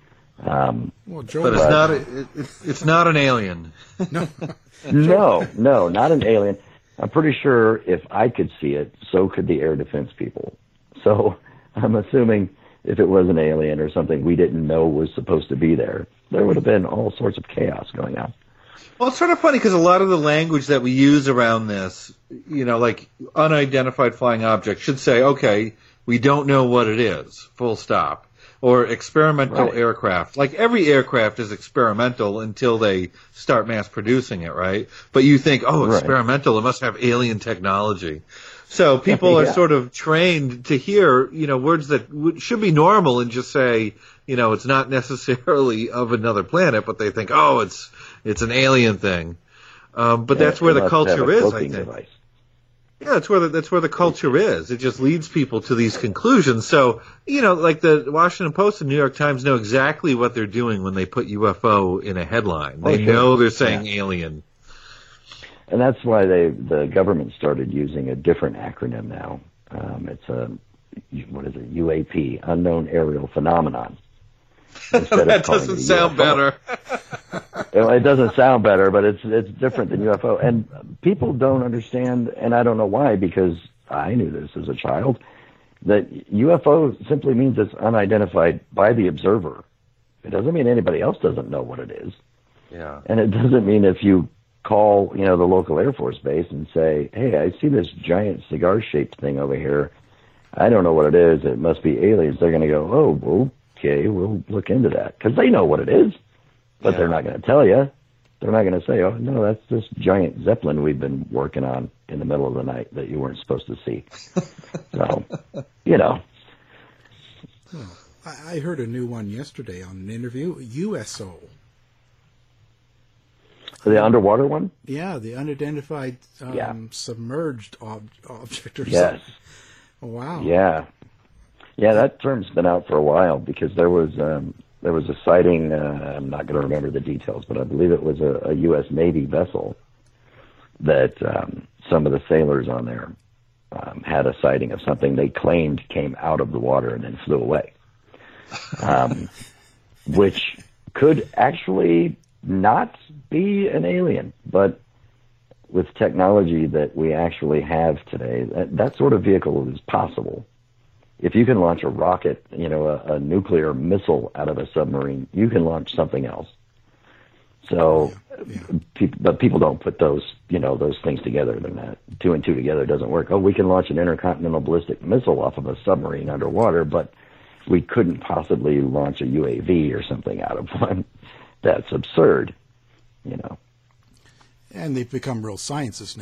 Um, well, Joe, but it's but, not a, it, it's, it's not an alien. No. no, no, not an alien. I'm pretty sure if I could see it, so could the air defense people. So I'm assuming if it was an alien or something we didn't know was supposed to be there, there would have been all sorts of chaos going on. Well, it's sort of funny because a lot of the language that we use around this, you know, like unidentified flying object should say, okay, we don't know what it is, full stop. Or experimental right. aircraft. Like every aircraft is experimental until they start mass producing it, right? But you think, oh, right. experimental, it must have alien technology. So people yeah. are sort of trained to hear, you know, words that w- should be normal and just say, you know, it's not necessarily of another planet, but they think, oh, it's it's an alien thing. Um, but yeah, that's where the culture is, I think. Device. Yeah, that's where the, that's where the culture is. It just leads people to these conclusions. So, you know, like the Washington Post and New York Times know exactly what they're doing when they put U F O in a headline. They oh, sure. know they're saying yeah. alien. And that's why they the government started using a different acronym now. Um, it's a, what is it, U A P, Unknown Aerial Phenomenon. That doesn't sound better. It doesn't sound better, but it's it's different than U F O. And people don't understand, and I don't know why, because I knew this as a child, that U F O simply means it's unidentified by the observer. It doesn't mean anybody else doesn't know what it is. Yeah. And it doesn't mean if you call, you know, the local Air Force base and say, hey, I see this giant cigar-shaped thing over here. I don't know what it is. It must be aliens. They're going to go, oh, well, okay, we'll look into that. Because they know what it is, but yeah. they're not going to tell you. They're not going to say, oh, no, that's this giant Zeppelin we've been working on in the middle of the night that you weren't supposed to see. So, you know. Oh, I heard a new one yesterday on an interview, U S O. The underwater one? Yeah, the unidentified um, yeah. submerged ob- object or yes. something. Oh, wow. Yeah. Yeah, that term's been out for a while because there was um, there was a sighting, uh, I'm not going to remember the details, but I believe it was a, a U S Navy vessel that um, some of the sailors on there um, had a sighting of something they claimed came out of the water and then flew away, um, which could actually not be an alien, but with technology that we actually have today, that, that sort of vehicle is possible. If you can launch a rocket, you know, a, a nuclear missile out of a submarine, you can launch something else. So, yeah, yeah. Pe- but people don't put those, you know, those things together. They're not, two and two together doesn't work. Oh, we can launch an intercontinental ballistic missile off of a submarine underwater, but we couldn't possibly launch a U A V or something out of one. That's absurd, you know. And they've become real scientists now.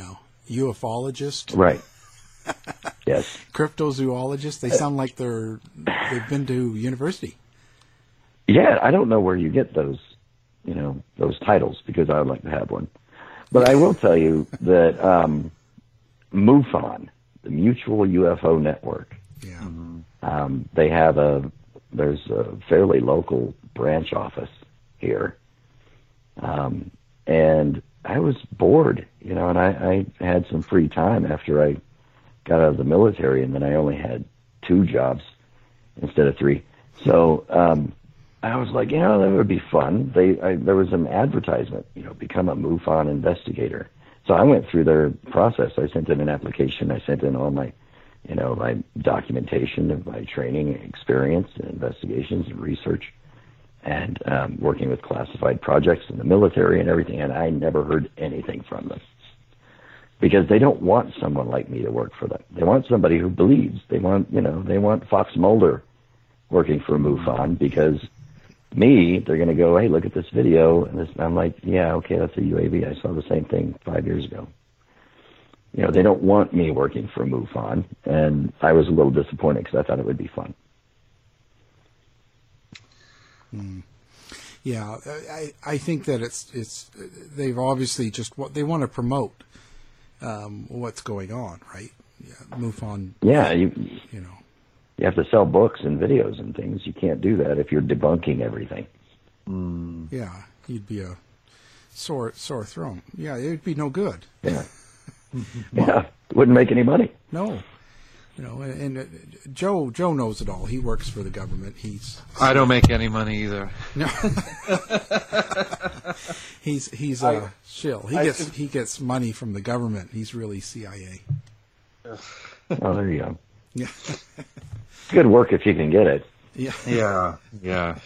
ufologist. Right. Yes. Cryptozoologist. They sound like they're they've been to university. Yeah, I don't know where you get those, you know, those titles, because I would like to have one. But I will tell you that um, MUFON, the Mutual U F O Network, yeah. um, they have a there's a fairly local branch office here, um, and I was bored, you know, and I, I had some free time after I got out of the military, and then I only had two jobs instead of three. So um, I was like, you know, that would be fun. They I, there was an advertisement, you know, become a MUFON investigator. So I went through their process. I sent in an application. I sent in all my, you know, my documentation of my training and experience and investigations and research, and um, working with classified projects in the military and everything. And I never heard anything from them, because they don't want someone like me to work for them. They want somebody who believes. They want, you know, they want Fox Mulder working for MUFON, because me, they're going to go, hey, look at this video. And this, I'm like, yeah, okay, that's a U A V. I saw the same thing five years ago. You know, they don't want me working for MUFON, and I was a little disappointed because I thought it would be fun. Mm. Yeah, I I think that it's it's they've obviously just what they want to promote um, what's going on, right? Yeah, MUFON. Yeah, you you know, you have to sell books and videos and things. You can't do that if you're debunking everything. Mm. Yeah, you'd be a sore sore throat. Yeah, it'd be no good. Yeah. Well, yeah, wouldn't make any money. No, you know, and, and uh, Joe Joe knows it all. He works for the government. He's I don't make any money either. No, he's he's a uh, shill. He I, gets he gets money from the government. He's really C I A. Oh, there you go. Yeah, good work if you can get it. Yeah, yeah, yeah.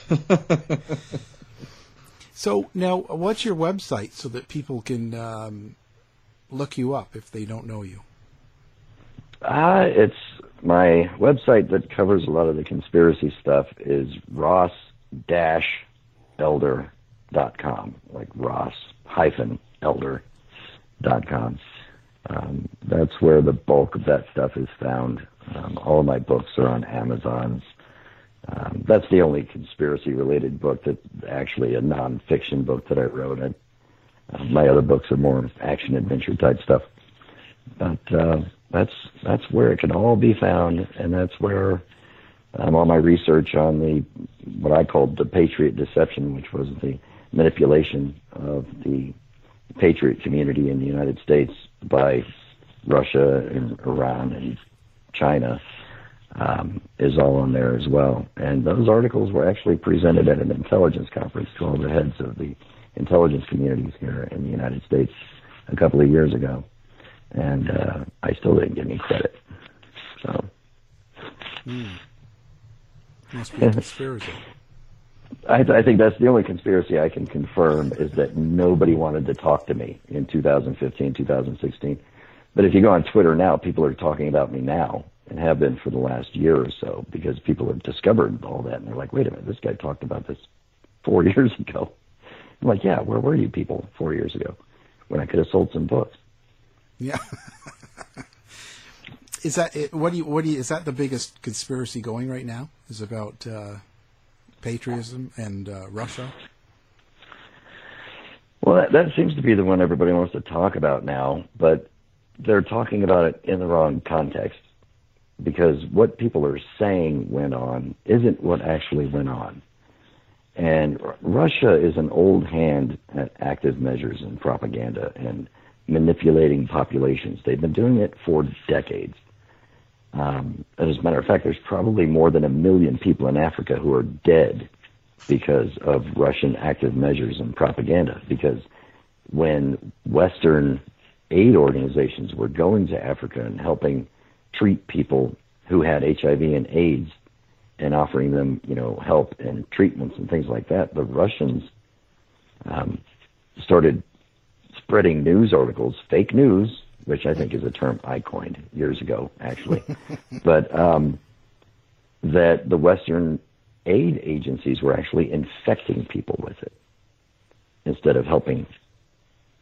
So now, what's your website so that people can um, look you up if they don't know you? Uh, it's my website that covers a lot of the conspiracy stuff is ross dash elder dot com, like Ross hyphen elder dot com. Um, that's where the bulk of that stuff is found. Um, all of my books are on Amazon. Um, that's the only conspiracy-related book that's actually a non-fiction book that I wrote. And, uh, my other books are more action-adventure type stuff. But uh, that's that's where it can all be found, and that's where um, all my research on the what I called the Patriot Deception, which was the manipulation of the Patriot community in the United States by Russia and Iran and China, um, is all on there as well. And those articles were actually presented at an intelligence conference to all the heads of the intelligence communities here in the United States a couple of years ago. And uh, I still didn't get any credit. So, mm. Must be a conspiracy. I, th- I think that's the only conspiracy I can confirm, is that nobody wanted to talk to me in two thousand fifteen, two thousand sixteen. But if you go on Twitter now, people are talking about me now, and have been for the last year or so, because people have discovered all that, and they're like, wait a minute, this guy talked about this four years ago. I'm like, yeah, where were you people four years ago when I could have sold some books? Yeah. Is that it, what do you what do you is that the biggest conspiracy going right now? Is about uh, patriotism and uh, Russia? Well, that, that seems to be the one everybody wants to talk about now, but they're talking about it in the wrong context, because what people are saying went on isn't what actually went on. And R- Russia is an old hand at active measures and propaganda and manipulating populations. They've been doing it for decades. Um, as a matter of fact, there's probably more than a million people in Africa who are dead because of Russian active measures and propaganda. Because when Western aid organizations were going to Africa and helping treat people who had H I V and AIDS and offering them, you know, help and treatments and things like that, the Russians um, started spreading news articles, fake news, which I think is a term I coined years ago, actually, but um, that the Western aid agencies were actually infecting people with it instead of helping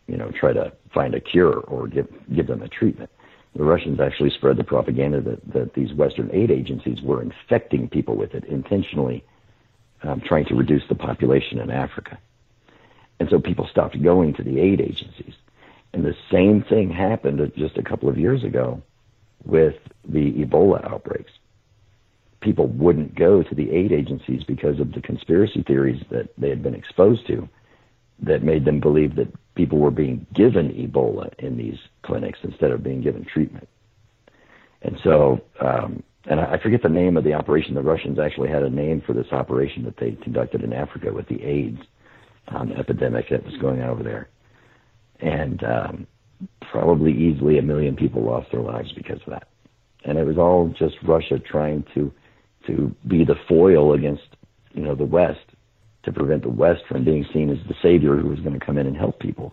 you know, try to find a cure or give give them a treatment. The Russians actually spread the propaganda that, that these Western aid agencies were infecting people with it, intentionally um, trying to reduce the population in Africa. And so people stopped going to the aid agencies. And the same thing happened just a couple of years ago with the Ebola outbreaks. People wouldn't go to the aid agencies because of the conspiracy theories that they had been exposed to that made them believe that people were being given Ebola in these clinics instead of being given treatment. And so, um, and I forget the name of the operation. The Russians actually had a name for this operation that they conducted in Africa with the AIDS um, epidemic that was going on over there. And um, probably easily a million people lost their lives because of that. And it was all just Russia trying to to be the foil against, you know, the West, to prevent the West from being seen as the savior who was going to come in and help people.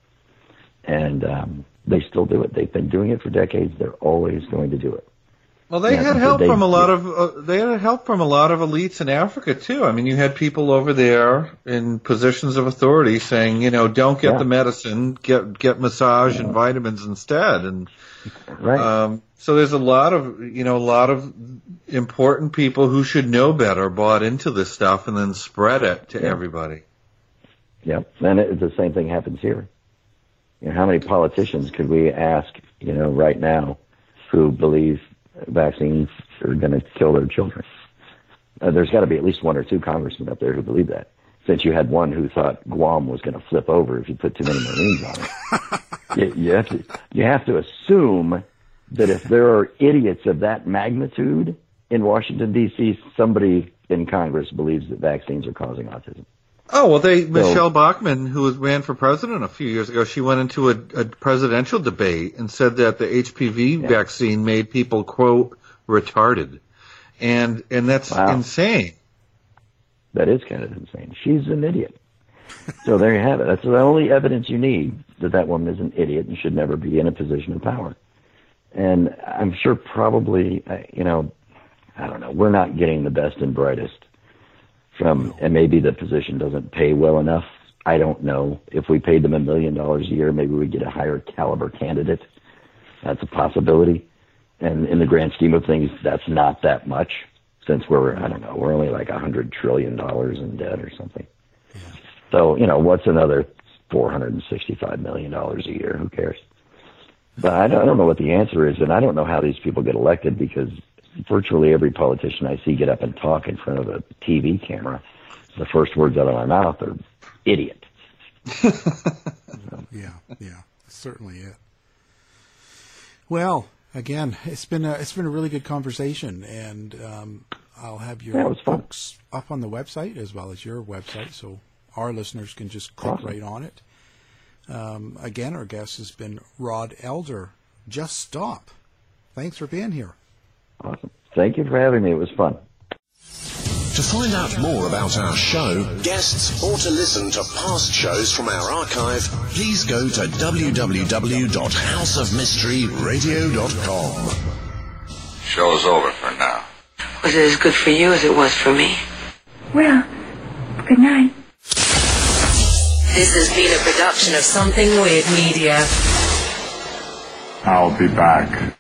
And um, they still do it. They've been doing it for decades. They're always going to do it. Well, they yeah, had help they, from a lot of uh, they had help from a lot of elites in Africa too. I mean, you had people over there in positions of authority saying, you know, don't get yeah. the medicine, get get massage yeah. and vitamins instead. And right. um, so there's a lot of you know a lot of important people who should know better bought into this stuff and then spread it to yeah. everybody. Yep, and it, the same thing happens here. You know, how many politicians could we ask, you know, right now, who believe vaccines are going to kill their children? Uh, there's got to be at least one or two congressmen up there who believe that. Since you had one who thought Guam was going to flip over if you put too many Marines on it, you, you have to you have to assume that if there are idiots of that magnitude in Washington D C, somebody in Congress believes that vaccines are causing autism. Oh, well, they, so, Michelle Bachmann, who was, ran for president a few years ago, she went into a, a presidential debate and said that the H P V yeah. vaccine made people, quote, retarded. And, and that's wow. insane. That is kind of insane. She's an idiot. So there you have it. That's the only evidence you need that that woman is an idiot and should never be in a position of power. And I'm sure probably, you know, I don't know, we're not getting the best and brightest from, and maybe the position doesn't pay well enough. I don't know. If we paid them a million dollars a year, maybe we'd get a higher caliber candidate. That's a possibility. And in the grand scheme of things, that's not that much, since we're, I don't know, we're only like a hundred trillion dollars in debt or something. Yeah. So, you know, what's another four hundred sixty-five million dollars a year? Who cares? But I don't, I don't know what the answer is, and I don't know how these people get elected, because virtually every politician I see get up and talk in front of a T V camera, the first words out of my mouth are idiot. So. Yeah, yeah, certainly it. Well, again, it's been a, it's been a really good conversation, and um, I'll have your yeah, folks up on the website as well as your website, so our listeners can just click awesome. right on it. Um, again, our guest has been Rod Elder. Just Stop. Thanks for being here. Awesome. Thank you for having me. It was fun. To find out more about our show, guests, or to listen to past shows from our archive, please go to w w w dot house of mystery radio dot com. Show's over for now. Was it as good for you as it was for me? Well, good night. This has been a production of Something Weird Media. I'll be back.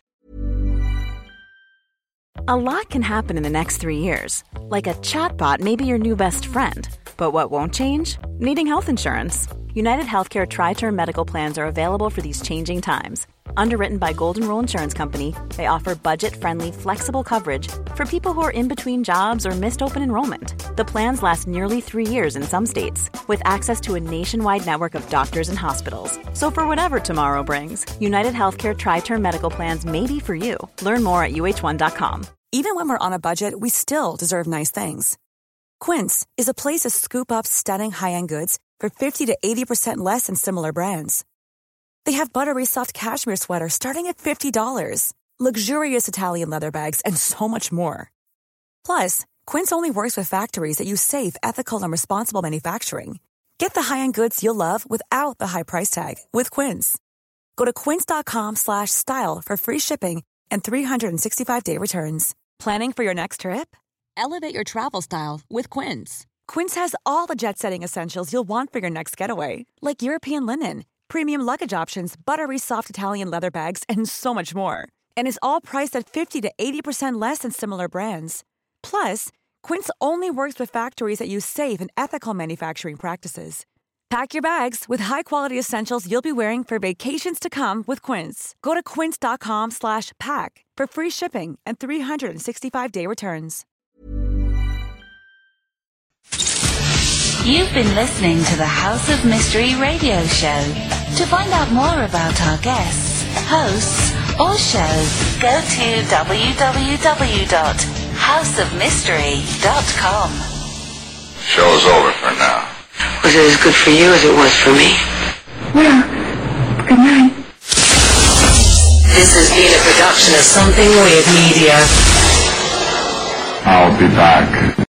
A lot can happen in the next three years. Like a chatbot may be your new best friend. But what won't change? Needing health insurance. United Healthcare Tri-Term Medical Plans are available for these changing times. Underwritten by Golden Rule Insurance Company, they offer budget-friendly, flexible coverage for people who are in between jobs or missed open enrollment. The plans last nearly three years in some states, with access to a nationwide network of doctors and hospitals. So for whatever tomorrow brings, United Healthcare Tri-Term Medical Plans may be for you. Learn more at U H one dot com. Even when we're on a budget, we still deserve nice things. Quince is a place to scoop up stunning high-end goods for fifty to eighty percent less than similar brands. They have buttery soft cashmere sweaters starting at fifty dollars, luxurious Italian leather bags, and so much more. Plus, Quince only works with factories that use safe, ethical, and responsible manufacturing. Get the high-end goods you'll love without the high price tag with Quince. Go to quince dot com slash style for free shipping and three sixty-five day returns. Planning for your next trip? Elevate your travel style with Quince. Quince has all the jet-setting essentials you'll want for your next getaway, like European linen, premium luggage options, buttery soft Italian leather bags, and so much more. And is all priced at fifty to eighty percent less than similar brands. Plus, Quince only works with factories that use safe and ethical manufacturing practices. Pack your bags with high-quality essentials you'll be wearing for vacations to come with Quince. Go to quince.com slash pack for free shipping and three sixty-five day returns. You've been listening to the House of Mystery radio show. To find out more about our guests, hosts, or shows, go to w w w dot house of mystery dot com. Show's over for now. Was it as good for you as it was for me? Well, good night. This has been a production of Something Weird Media. I'll be back.